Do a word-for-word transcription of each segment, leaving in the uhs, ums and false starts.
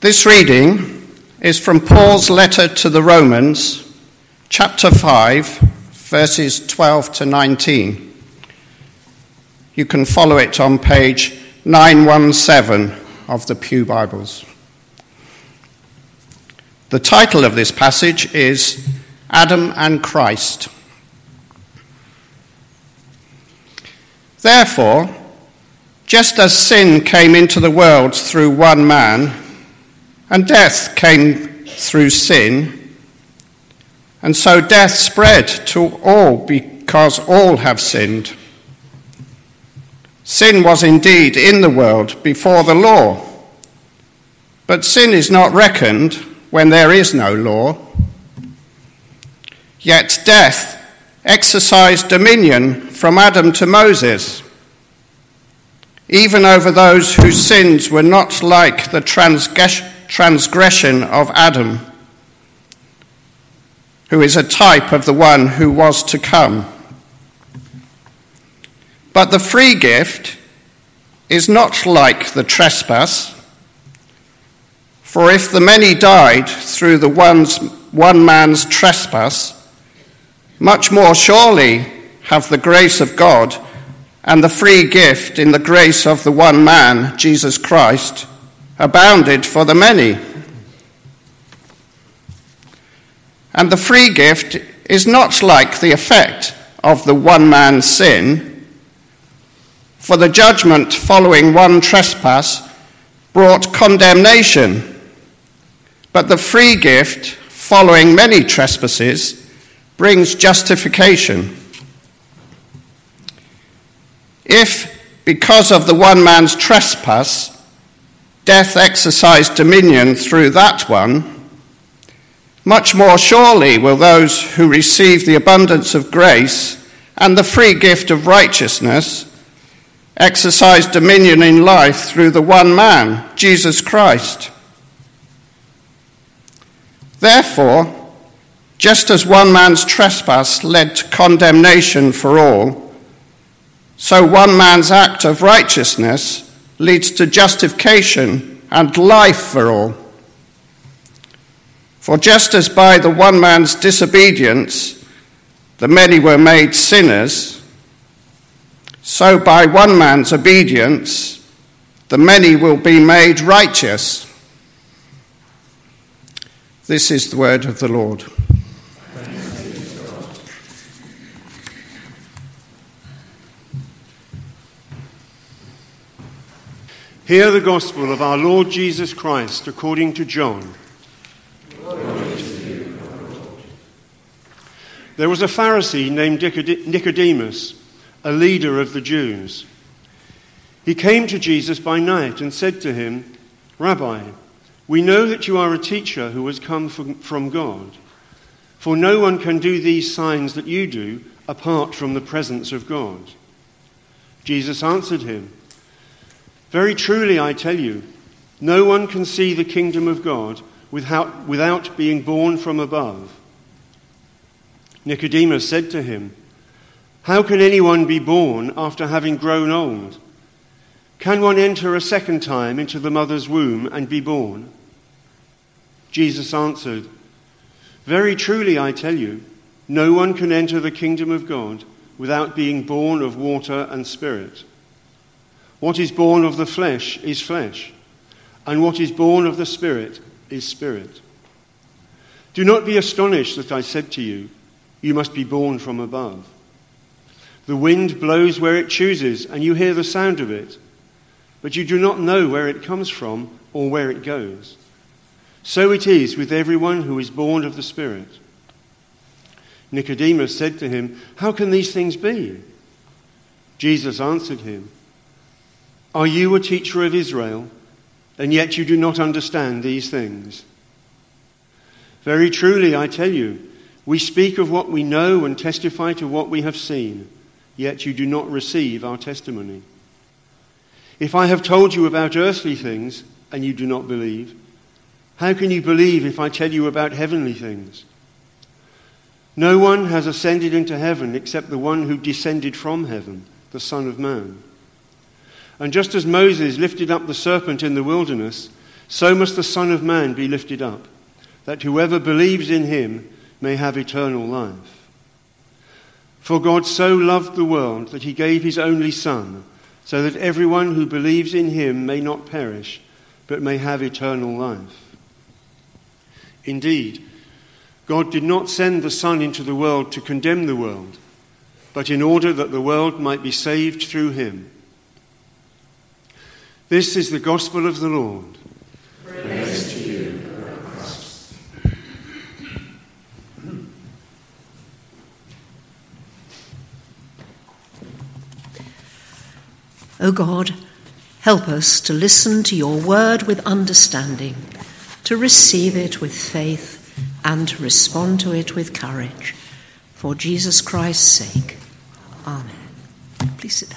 This reading is from Paul's letter to the Romans, chapter five, verses twelve to nineteen. You can follow it on page nine seventeen of the Pew Bibles. The title of this passage is Adam and Christ. Therefore, just as sin came into the world through one man, and death came through sin, and so death spread to all because all have sinned. Sin was indeed in the world before the law, but sin is not reckoned when there is no law. Yet death exercised dominion from Adam to Moses, even over those whose sins were not like the transgression of Adam, who is a type of the one who was to come. But the free gift is not like the trespass, for if the many died through the one's, one man's trespass, much more surely have the grace of God and the free gift in the grace of the one man, Jesus Christ, abounded for the many. And the free gift is not like the effect of the one man's sin, for the judgment following one trespass brought condemnation, but the free gift following many trespasses brings justification. If, because of the one man's trespass, death exercised dominion through that one, much more surely will those who receive the abundance of grace and the free gift of righteousness exercise dominion in life through the one man, Jesus Christ. Therefore, just as one man's trespass led to condemnation for all, so one man's act of righteousness leads to justification and life for all. For just as by the one man's disobedience the many were made sinners, so by one man's obedience the many will be made righteous. This is the word of the Lord. Hear the gospel of our Lord Jesus Christ according to John. There was a Pharisee named Nicodemus, a leader of the Jews. He came to Jesus by night and said to him, "Rabbi, we know that you are a teacher who has come from God, for no one can do these signs that you do apart from the presence of God." Jesus answered him, "Very truly I tell you, no one can see the kingdom of God without, without being born from above." Nicodemus said to him, "How can anyone be born after having grown old? Can one enter a second time into the mother's womb and be born?" Jesus answered, "Very truly I tell you, no one can enter the kingdom of God without being born of water and spirit. What is born of the flesh is flesh, and what is born of the Spirit is spirit. Do not be astonished that I said to you, you must be born from above. The wind blows where it chooses, and you hear the sound of it, but you do not know where it comes from or where it goes. So it is with everyone who is born of the Spirit." Nicodemus said to him, "How can these things be?" Jesus answered him, "Are you a teacher of Israel, and yet you do not understand these things? Very truly I tell you, we speak of what we know and testify to what we have seen, yet you do not receive our testimony. If I have told you about earthly things and you do not believe, how can you believe if I tell you about heavenly things? No one has ascended into heaven except the one who descended from heaven, the Son of Man. And just as Moses lifted up the serpent in the wilderness, so must the Son of Man be lifted up, that whoever believes in him may have eternal life. For God so loved the world that he gave his only Son, so that everyone who believes in him may not perish, but may have eternal life. Indeed, God did not send the Son into the world to condemn the world, but in order that the world might be saved through him. This is the gospel of the Lord. Praise to you, Lord Christ. O God, help us to listen to your word with understanding, to receive it with faith, and to respond to it with courage. For Jesus Christ's sake. Amen. Please sit down.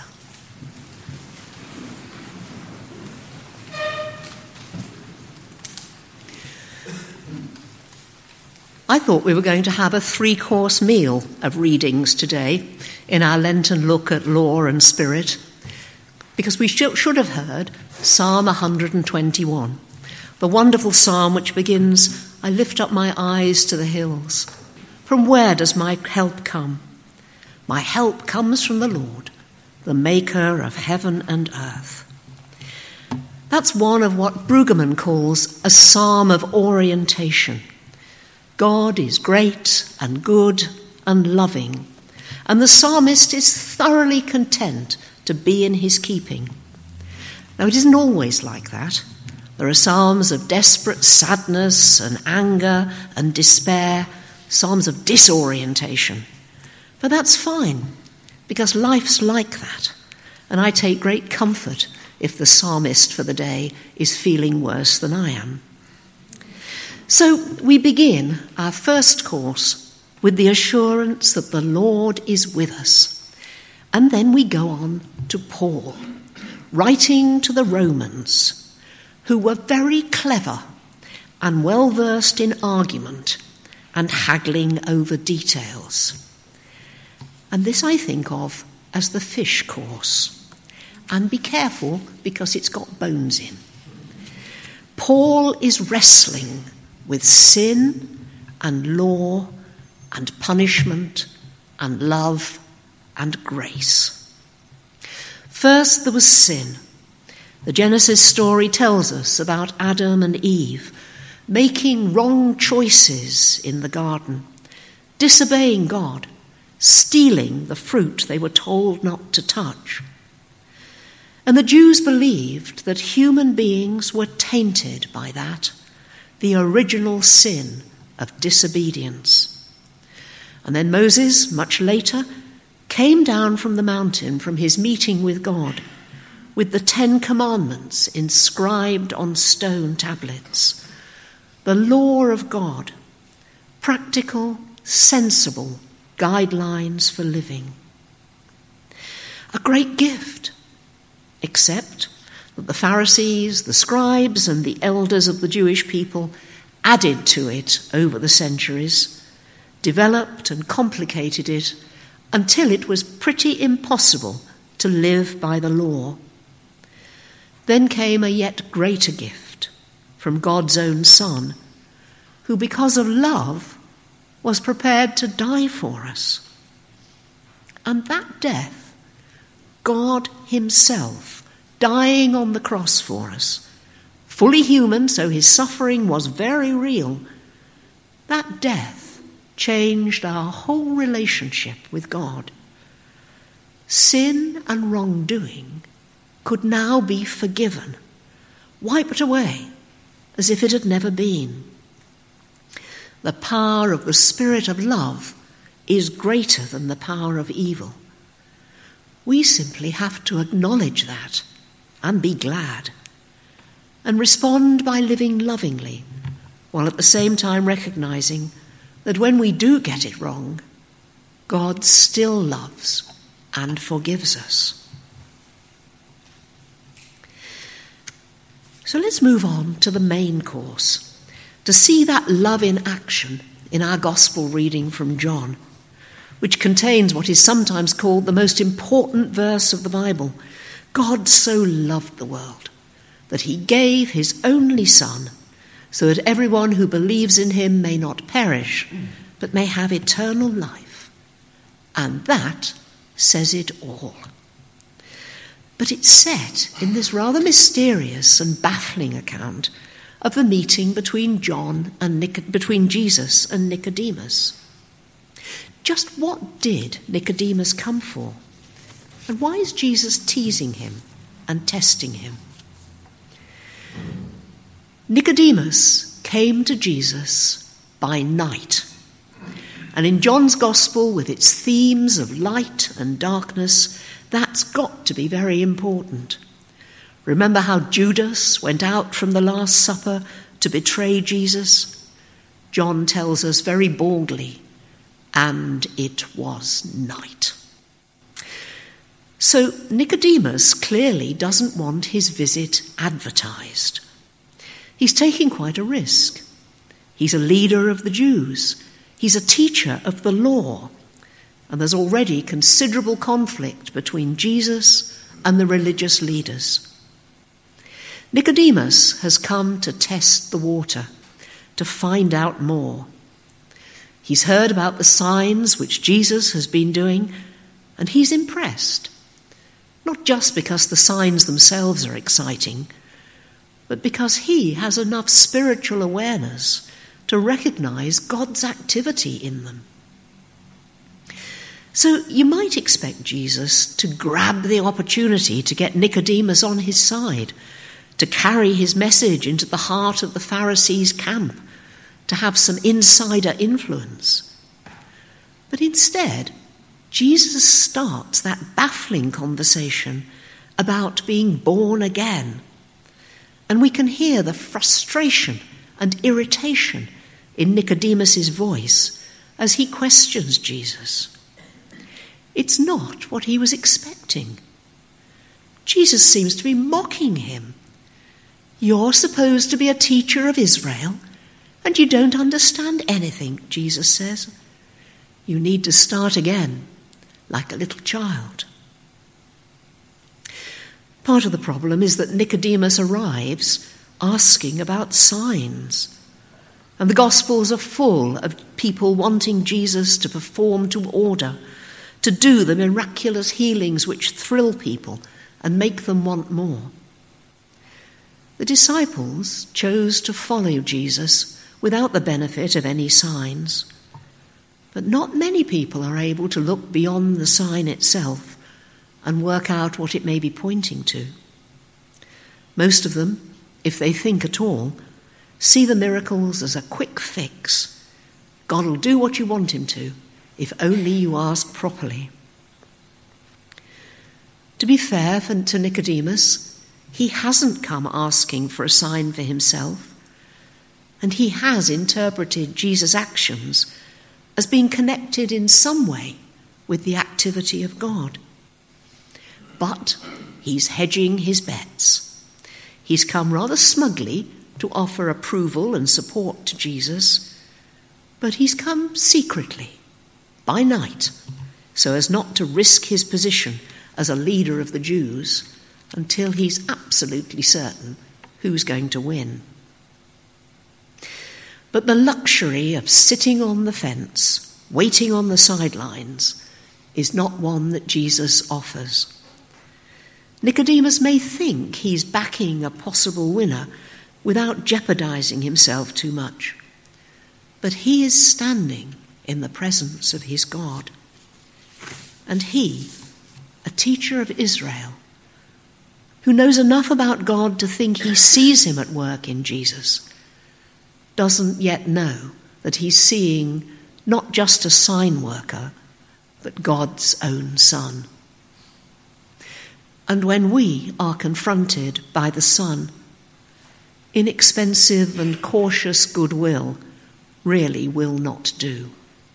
I thought we were going to have a three-course meal of readings today in our Lenten look at law and spirit, because we sh- should have heard Psalm one hundred twenty-one, the wonderful psalm which begins, I lift up my eyes to the hills. From where does my help come? My help comes from the Lord, the maker of heaven and earth. That's one of what Brueggemann calls a psalm of orientation. God is great and good and loving, and the psalmist is thoroughly content to be in his keeping. Now, it isn't always like that. There are psalms of desperate sadness and anger and despair, psalms of disorientation. But that's fine, because life's like that, and I take great comfort if the psalmist for the day is feeling worse than I am. So we begin our first course with the assurance that the Lord is with us. And then we go on to Paul, writing to the Romans, who were very clever and well-versed in argument and haggling over details. And this I think of as the fish course. And be careful, because it's got bones in. Paul is wrestling with sin and law and punishment and love and grace. First, there was sin. The Genesis story tells us about Adam and Eve making wrong choices in the garden, disobeying God, stealing the fruit they were told not to touch. And the Jews believed that human beings were tainted by that, the original sin of disobedience. And then Moses, much later, came down from the mountain from his meeting with God with the Ten Commandments inscribed on stone tablets, the law of God, practical, sensible guidelines for living. A great gift, except that the Pharisees, the scribes, and the elders of the Jewish people added to it over the centuries, developed and complicated it until it was pretty impossible to live by the law. Then came a yet greater gift from God's own Son, who because of love was prepared to die for us. And that death, God himself dying on the cross for us, fully human, so his suffering was very real, that death changed our whole relationship with God. Sin and wrongdoing could now be forgiven, wiped away as if it had never been. The power of the Spirit of love is greater than the power of evil. We simply have to acknowledge that and be glad, and respond by living lovingly, while at the same time recognizing that when we do get it wrong, God still loves and forgives us. So let's move on to the main course, to see that love in action in our gospel reading from John, which contains what is sometimes called the most important verse of the Bible. God so loved the world that he gave his only Son, so that everyone who believes in him may not perish, but may have eternal life. And that says it all. But it's set in this rather mysterious and baffling account of the meeting between John and Nic- between Jesus and Nicodemus. Just what did Nicodemus come for? And why is Jesus teasing him and testing him? Nicodemus came to Jesus by night. And in John's Gospel, with its themes of light and darkness, that's got to be very important. Remember how Judas went out from the Last Supper to betray Jesus? John tells us very boldly, and it was night. So Nicodemus clearly doesn't want his visit advertised. He's taking quite a risk. He's a leader of the Jews. He's a teacher of the law. And there's already considerable conflict between Jesus and the religious leaders. Nicodemus has come to test the water, to find out more. He's heard about the signs which Jesus has been doing, and he's impressed. Not just because the signs themselves are exciting, but because he has enough spiritual awareness to recognize God's activity in them. So you might expect Jesus to grab the opportunity to get Nicodemus on his side, to carry his message into the heart of the Pharisees' camp, to have some insider influence. But instead, Jesus starts that baffling conversation about being born again. And we can hear the frustration and irritation in Nicodemus's voice as he questions Jesus. It's not what he was expecting. Jesus seems to be mocking him. You're supposed to be a teacher of Israel, and you don't understand anything, Jesus says. You need to start again, like a little child. Part of the problem is that Nicodemus arrives asking about signs. And the Gospels are full of people wanting Jesus to perform to order, to do the miraculous healings which thrill people and make them want more. The disciples chose to follow Jesus without the benefit of any signs. But not many people are able to look beyond the sign itself and work out what it may be pointing to. Most of them, if they think at all, see the miracles as a quick fix. God will do what you want him to, if only you ask properly. To be fair to Nicodemus, he hasn't come asking for a sign for himself, and he has interpreted Jesus' actions as being connected in some way with the activity of God. But he's hedging his bets. He's come rather smugly to offer approval and support to Jesus, but he's come secretly, by night, so as not to risk his position as a leader of the Jews until he's absolutely certain who's going to win. But the luxury of sitting on the fence, waiting on the sidelines, is not one that Jesus offers. Nicodemus may think he's backing a possible winner without jeopardizing himself too much, but he is standing in the presence of his God. And he, a teacher of Israel, who knows enough about God to think he sees him at work in Jesus, doesn't yet know that he's seeing not just a sign worker, but God's own Son. And when we are confronted by the Son, inexpensive and cautious goodwill really will not do.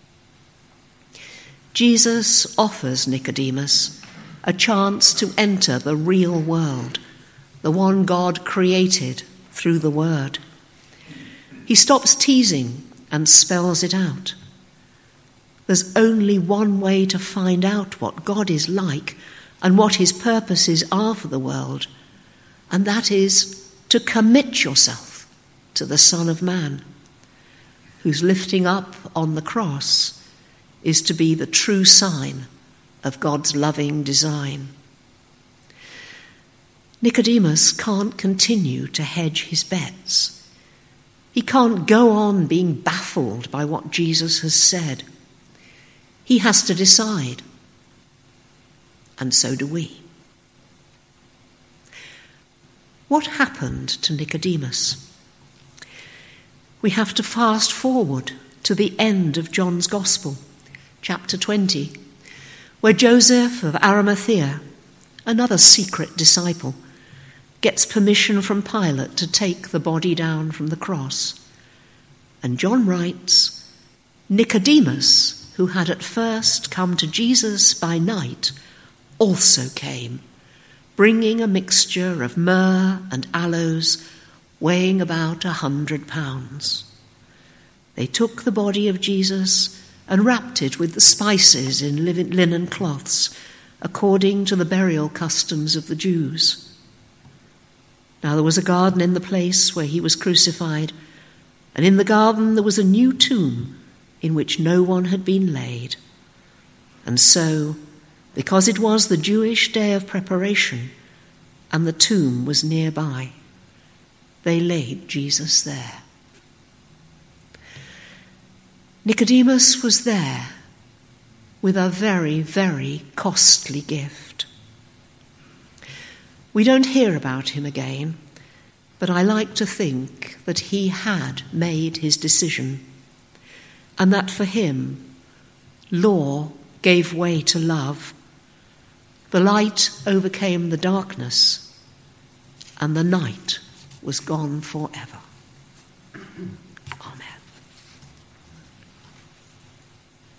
Jesus offers Nicodemus a chance to enter the real world, the one God created through the Word. He stops teasing and spells it out. There's only one way to find out what God is like and what his purposes are for the world, and that is to commit yourself to the Son of Man, whose lifting up on the cross is to be the true sign of God's loving design. Nicodemus can't continue to hedge his bets. He can't go on being baffled by what Jesus has said. He has to decide. And so do we. What happened to Nicodemus? We have to fast forward to the end of John's Gospel, chapter twenty, where Joseph of Arimathea, another secret disciple, gets permission from Pilate to take the body down from the cross. And John writes, Nicodemus, who had at first come to Jesus by night, also came, bringing a mixture of myrrh and aloes, weighing about a hundred pounds. They took the body of Jesus and wrapped it with the spices in linen cloths, according to the burial customs of the Jews. Now there was a garden in the place where he was crucified, and in the garden there was a new tomb in which no one had been laid. And so, because it was the Jewish day of preparation, and the tomb was nearby, they laid Jesus there. Nicodemus was there with a very, very costly gift. We don't hear about him again, but I like to think that he had made his decision, and that for him, law gave way to love, the light overcame the darkness, and the night was gone forever.